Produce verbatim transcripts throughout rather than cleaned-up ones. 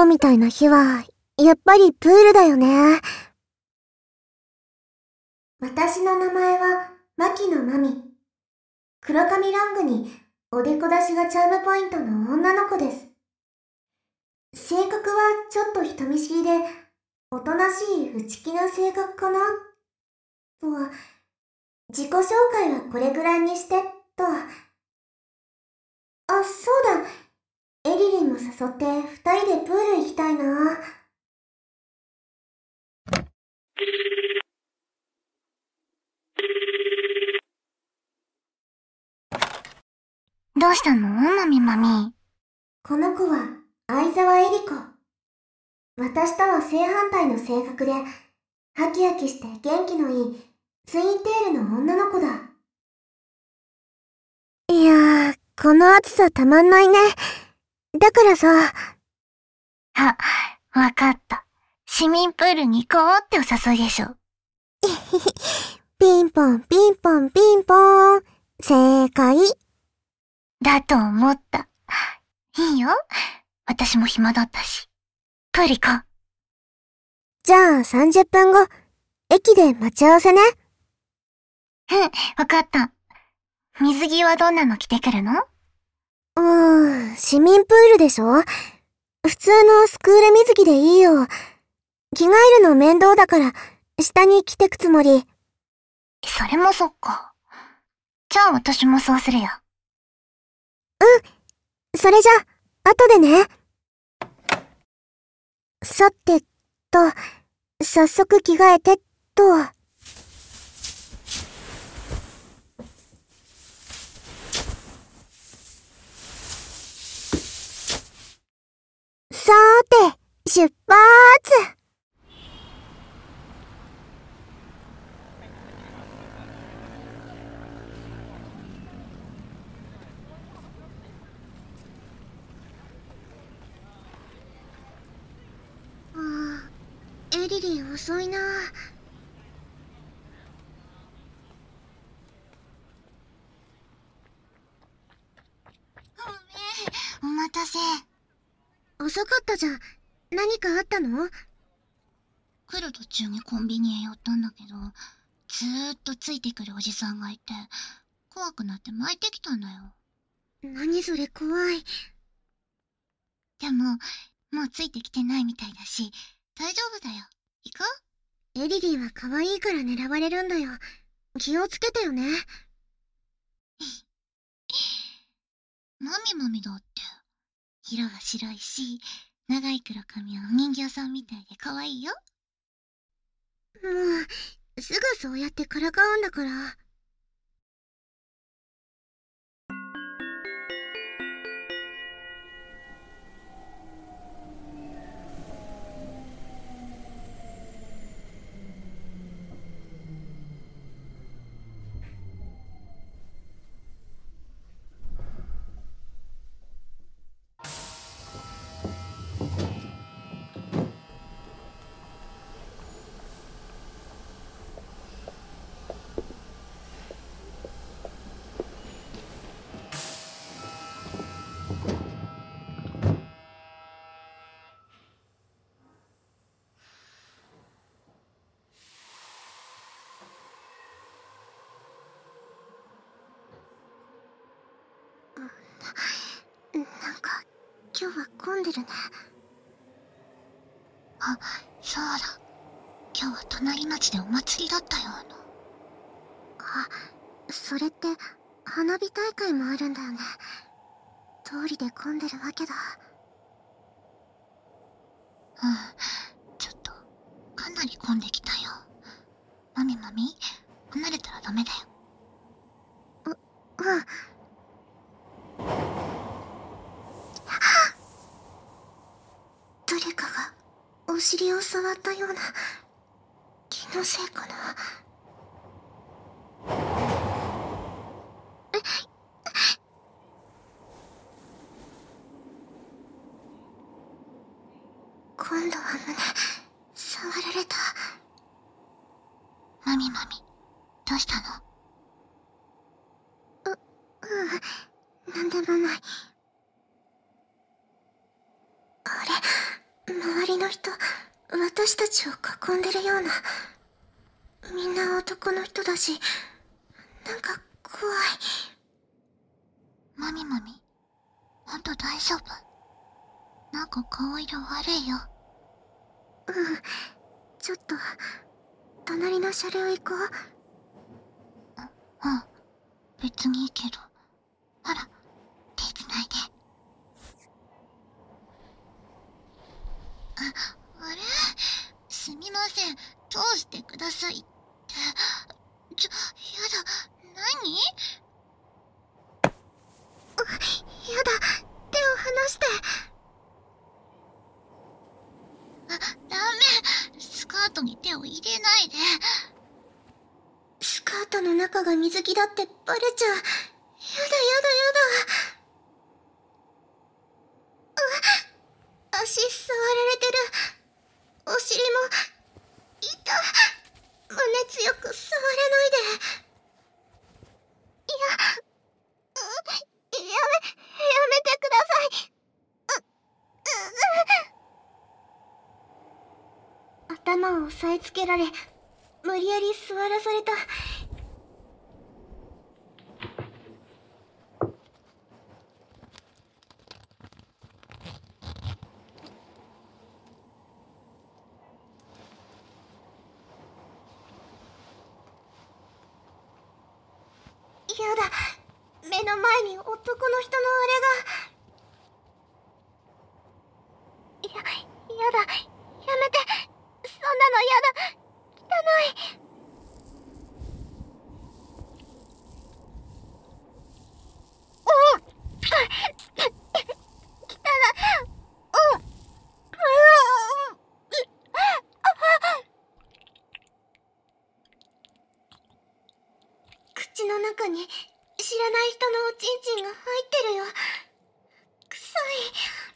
みたいな日は、やっぱりプールだよね。私の名前は、牧野真美。黒髪ロングに、おでこ出しがチャームポイントの女の子です。性格はちょっと人見知りで、おとなしい内気な性格かなと、自己紹介はこれぐらいにして、と。あ、そうだ。エリリンも誘って二人でプール行きたいな。 どうしたのマミマミ。 この子は相沢エリコ。私とは正反対の性格で、ハキハキして元気のいいツインテールの女の子だ。いやー、この暑さたまんないね。だからさ。 あ、わかった。市民プールに行こうってお誘いでしょ。 ピンポンピンポンピンポーン。正解。 だと思った。いいよ。私も暇だったし。プール行こう。 じゃあさんじゅっぷんご、駅で待ち合わせね。 うん、わかった。水着はどんなの着てくるの？ うーん、市民プールでしょ？普通のスクール水着でいいよ。着替えるの面倒だから、下に着てくつもり。 それもそっか。じゃあ私もそうするよ。 うん。それじゃ、後でね。さてと、早速着替えてっと。さーて、出発！あー、エリリン遅いな。 ごめん、お待たせ。 遅かったじゃん。何かあったの？ 来る途中にコンビニへ寄ったんだけど、ずーっとついてくるおじさんがいて、怖くなって巻いてきたんだよ。 何それ怖い。 でも、もうついてきてないみたいだし、大丈夫だよ。行こう？エリリンは可愛いから狙われるんだよ。気をつけてよね。 マミマミだって。色が白いし、長い黒髪はお人形さんみたいで可愛いよ。 もう、すぐそうやってからかうんだから。なんか、今日は混んでるね。 あ、そうだ。今日は隣町でお祭りだったよ。 あ、それって、花火大会もあるんだよね。通りで混んでるわけだ。 うん、ちょっと、かなり混んできたよ。マミマミ、離れたらダメだよ。 う、うん。誰かがお尻を触ったような気のせいかな。今度は胸触られた。 マミマミ、どうしたの？ う、うん、なんでもない。あれ、 の人、私たちを囲んでるような。みんな男の人だし、なんか怖い。 マミマミ、ほんと大丈夫？なんか顔色悪いよ。 うん、ちょっと、隣の車両行こう。 うん、別にいいけど。ほら、手つないで。あ、あれ？すみません、通してくださいって。ちょ、やだ、何？ やだ、手を離して。 あ、ダメ。スカートに手を入れないで。 スカートの中が水着だってバレちゃう。やだやだやだ。うっ、足触られてる。お尻も、痛っ。胸強く触らないで。いや、う、やめ、やめてください。う、う、頭を押さえつけられ、無理やり座らされた。やだ、目の前に男の人のあれが。や、やだ、やめて、そんなのやだ、汚い。おっ、汚い、おっ、口の中に知らない人のおちんちんが入ってるよ。臭い。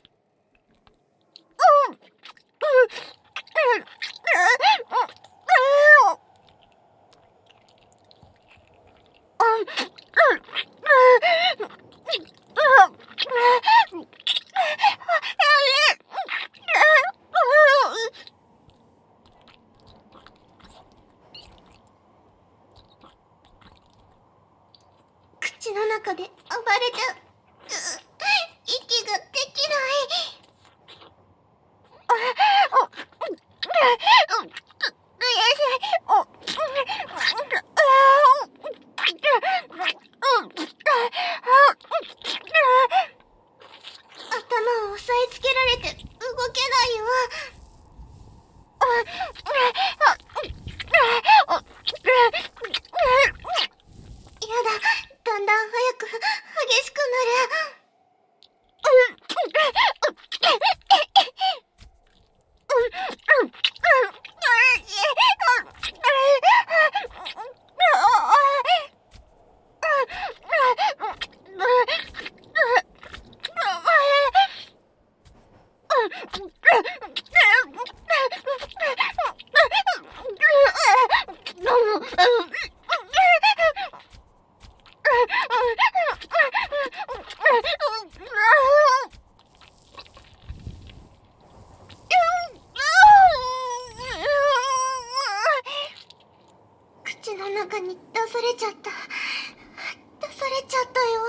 うん、うん、口の中で暴れちゃう。息ができない。頭を押さえつけられて動けないよ。やだ、だんだん早く激しくなる。口の中に出されちゃった。出されちゃったよ。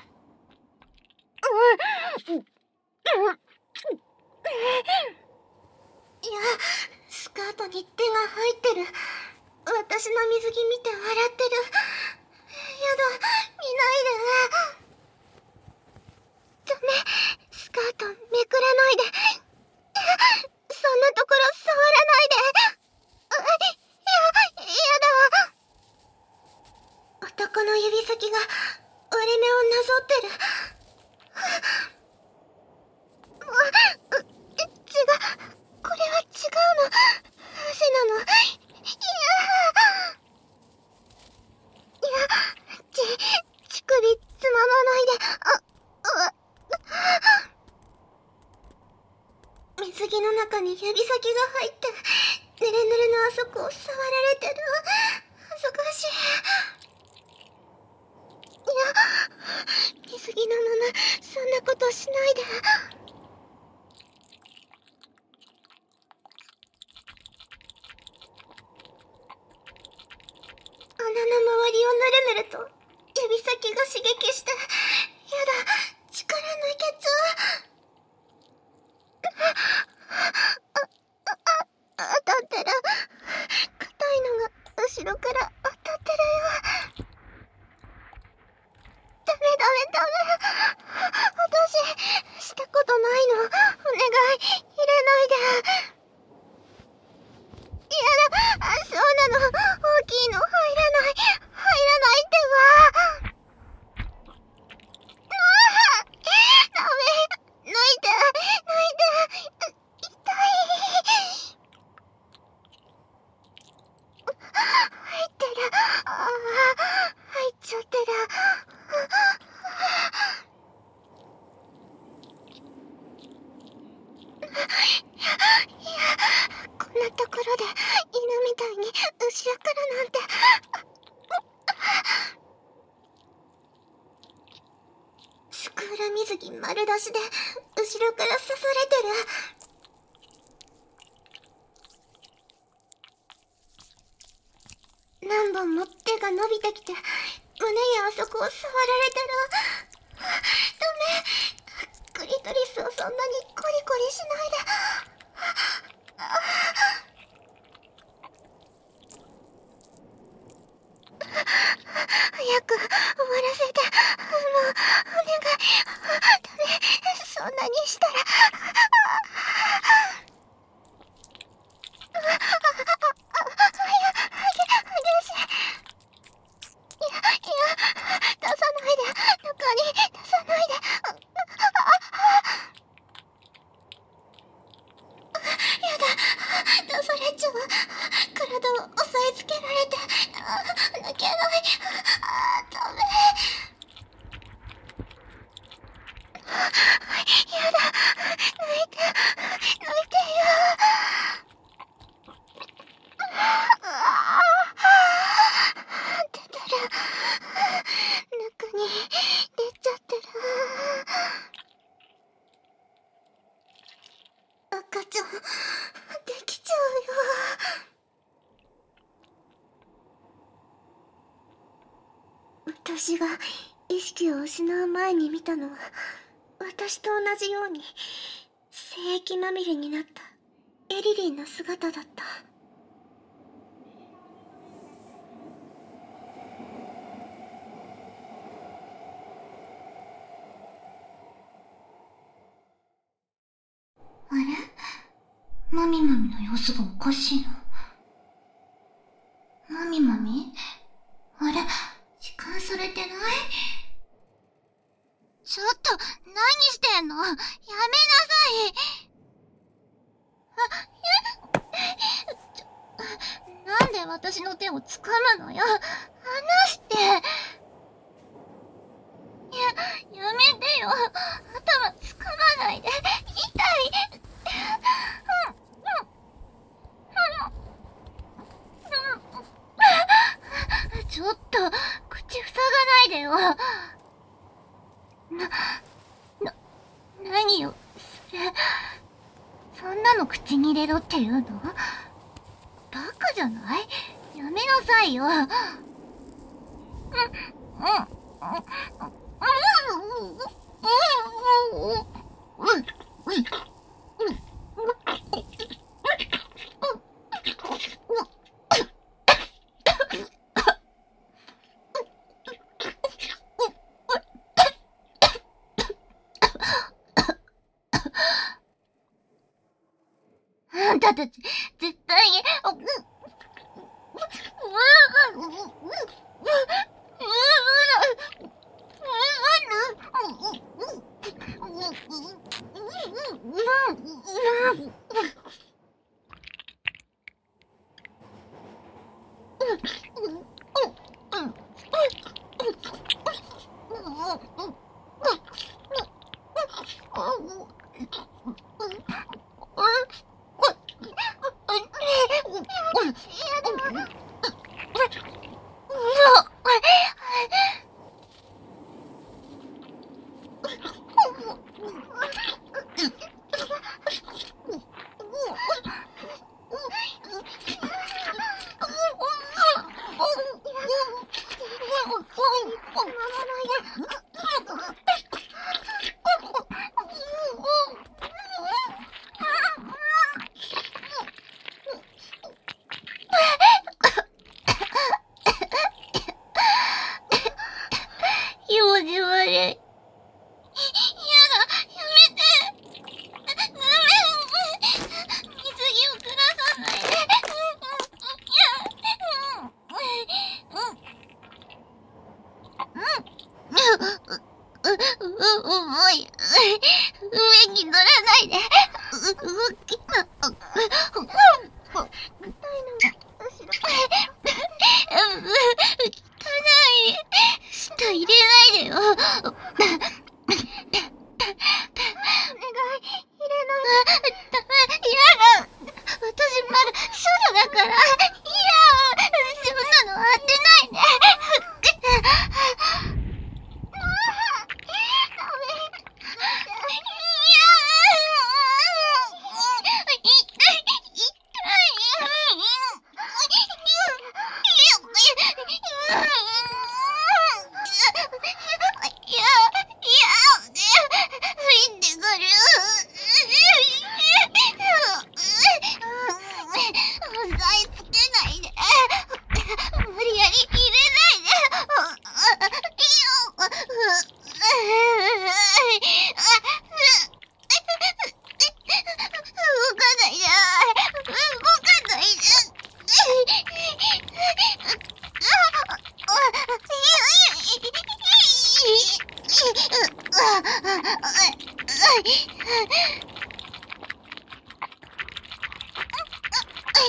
いや、スカートに手が入ってる。私の水着見て笑ってる。やだ、見ないで。ダメ、スカートめくらないで。そんなところ触らないで。や、やだ。男の指先が割れ目をなぞってる。う、違う。これは違うの。汗なの。いやー。いや、ち、乳首つままないで。あ、う、水着の中に指先が入って、ぬるぬるのあそこを触られてる。恥ずかしい。いや、水着のままそんなことしないで。 鼻の周りをぬるぬると指先が刺激して、やだ、力抜けちゃう。当たってる。硬いのが後ろから当たってるよ。ダメダメダメ。私、したことないの。お願い、入れないで。やだ、そうなの。大きいの入らない。入らないってば。ああ、ダメ。抜いて、抜いて。痛い。入ってる。ああ、入っちゃってる。いや、こんなところで犬みたいに後ろからなんて。スクール水着丸出しで後ろから刺されてる。何本も手が伸びてきて胸やあそこを触られてる。ダメ。クリトリスをそんなにコリコリしないで。早く終わらせて。もうお願い。ダメ。そんなにしたら。赤ちゃん、できちゃうよ。私が意識を失う前に見たのは、私と同じように精液まみれになったエリリンの姿だった。 あれ？マミマミの様子がおかしいの。マミマミ？あれ？時間されてない？ちょっと、何してんの？やめなさい。あ、え？ちょ、なんで私の手を掴むのよ。離して。いや、やめてよ。頭掴まないで。痛い。ちょっと、口塞がないでよ。な、な、何よ、それ。そんなの口に入れろって言うの？バカじゃない？やめなさいよ。うん、うん、うん、うん、うん、あんたたち、絶対に、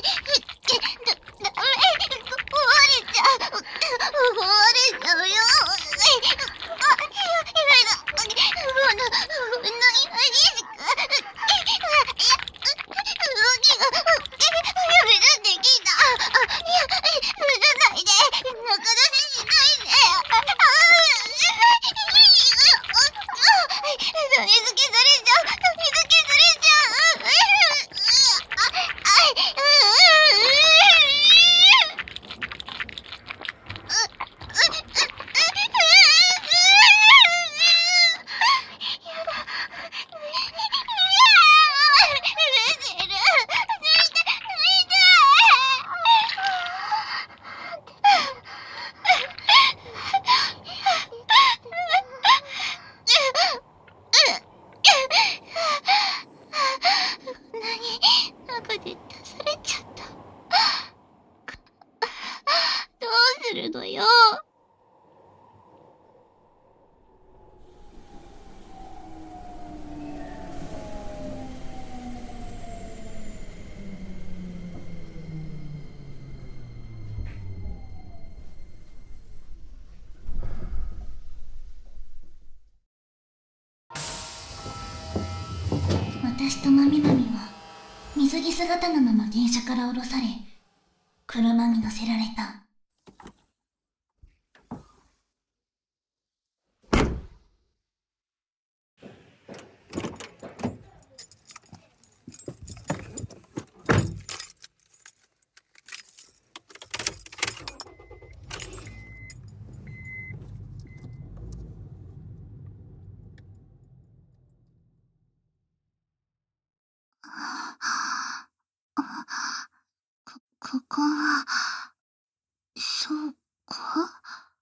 私とまみまみは水着姿のまま電車から降ろされ、車に乗せられた。ここは、そうか？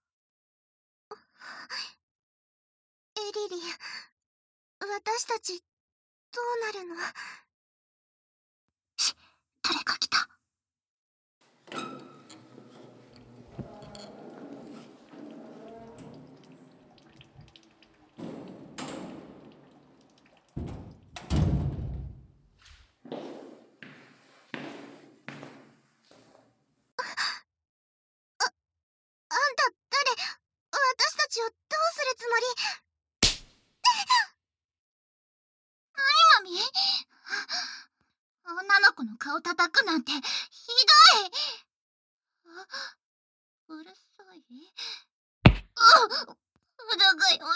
エリリン、私たち、どうなるの？ し、誰か来た。 あんた誰？私たちをどうするつもり？ なにまみ？女の子の顔叩くなんてひどい。あ、うるさい。あ、だがよ、ひどい。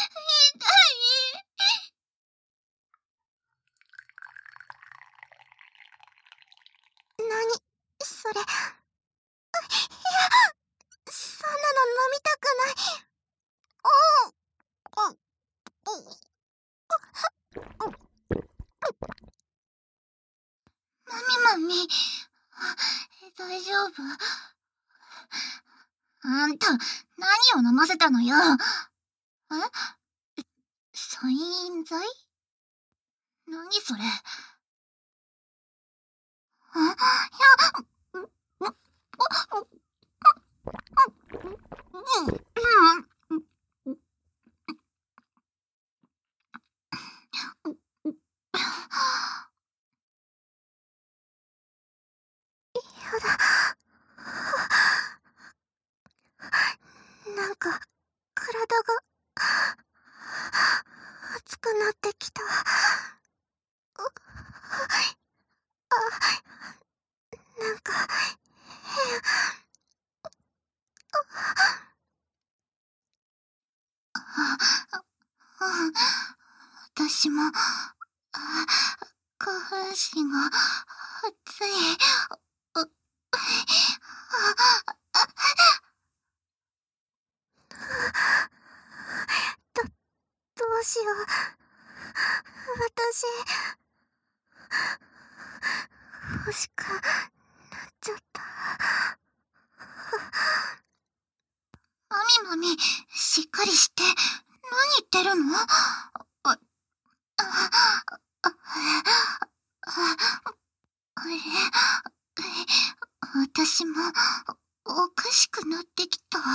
なにそれ？いや、そんなの飲みたくない。おう、う、う、 まみまみ、大丈夫？あんた、何を飲ませたのよ。え？催眠剤？何それ？あ、いや、 なんか、体が、熱くなってきた。あ、なんか、変。 私も、下半身が熱い。 ど、どうしよう。私、欲しくなっちゃった。 まみまみ、しっかりして。何言ってるの？あ、あ、あ、あれ、私もおかしくなってきた。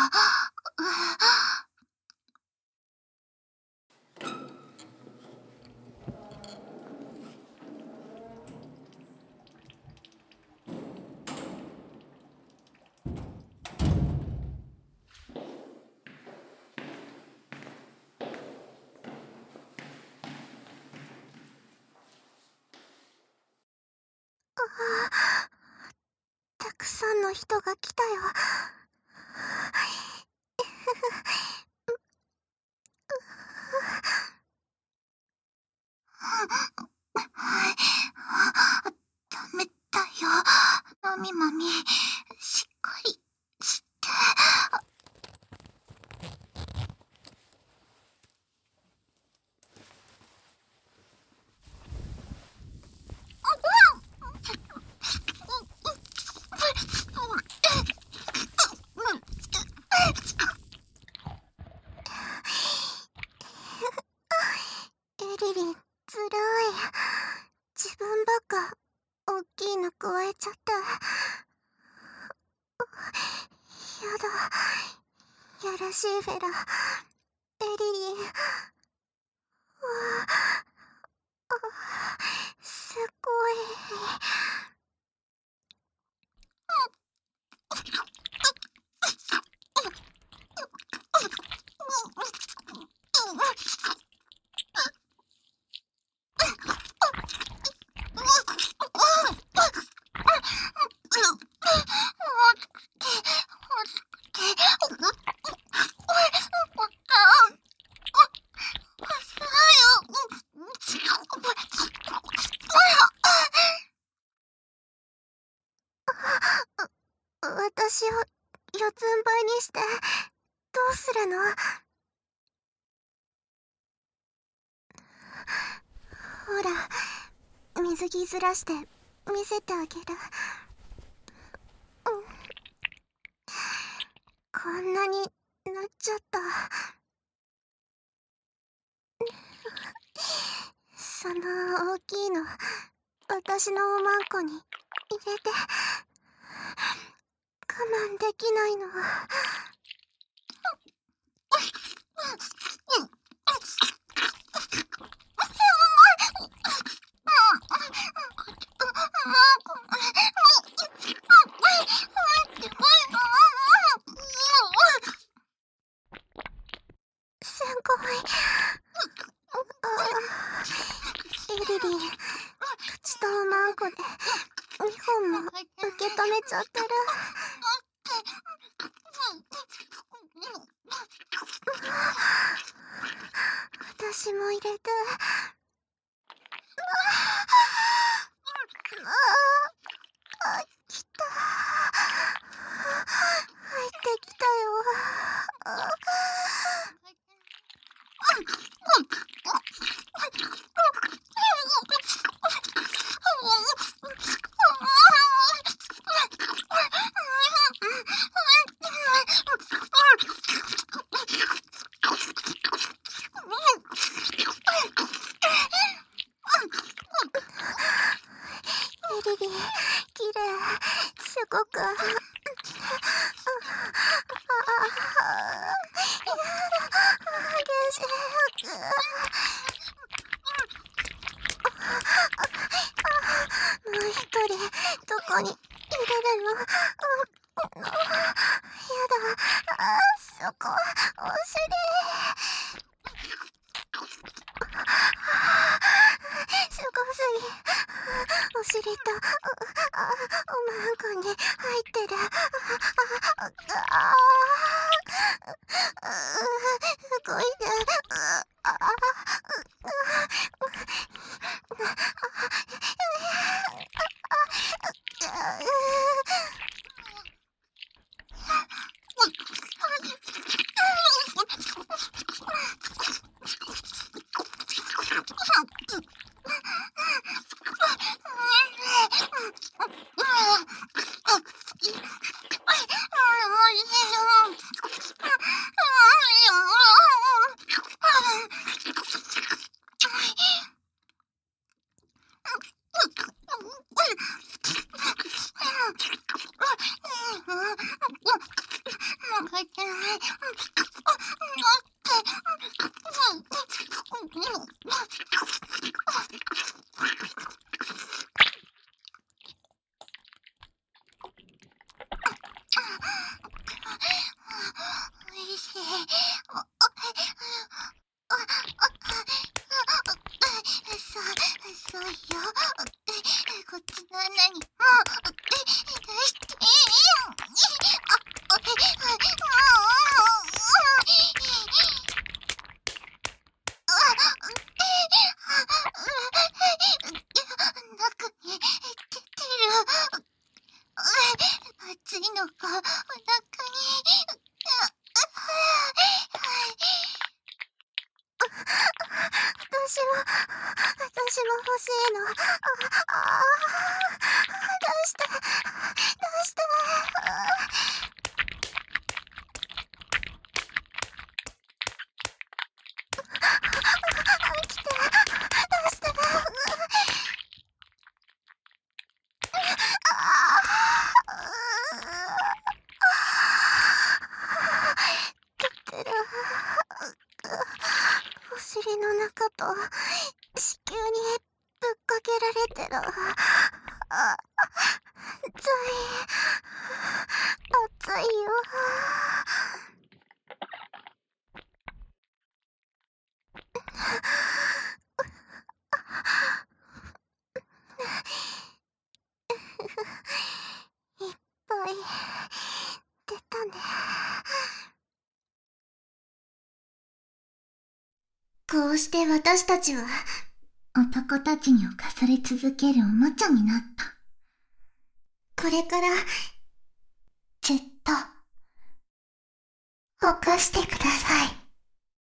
たくさんの人が来たよ。 ダメだよ。マミマミ、しっかりして。 エリリン、ずるい。自分ばっか大きいの加えちゃって。やだ。やらしいフェラ。エリリン。うわあ、すごい。私を四つん這いにしてどうするの？ほら、水着ずらして見せてあげる。うん、こんなになっちゃった。その大きいの私のおまんこに入れて。我慢できないの。すごい。エリリン、口とおまんこでにほんも受け止めちゃってる。私も入れて。あ、来た。入ってきたよ。エリリン、きれい。すごく。やだ。激しい。もう一人、どこに入れるの？やだ。そこ、お尻。すごすぎ。お尻とおまんこに入ってる。動いて。 のか、お腹に。私も、私も欲しいの。ああ、出して、出して。来て、出して。出てる。お尻の中と子宮にぶっかけられてる。あ、熱い。熱いよ。いっぱい出たね。 こうして私たちは男たちに侵され続けるおもちゃになった。 これからずっと犯してください。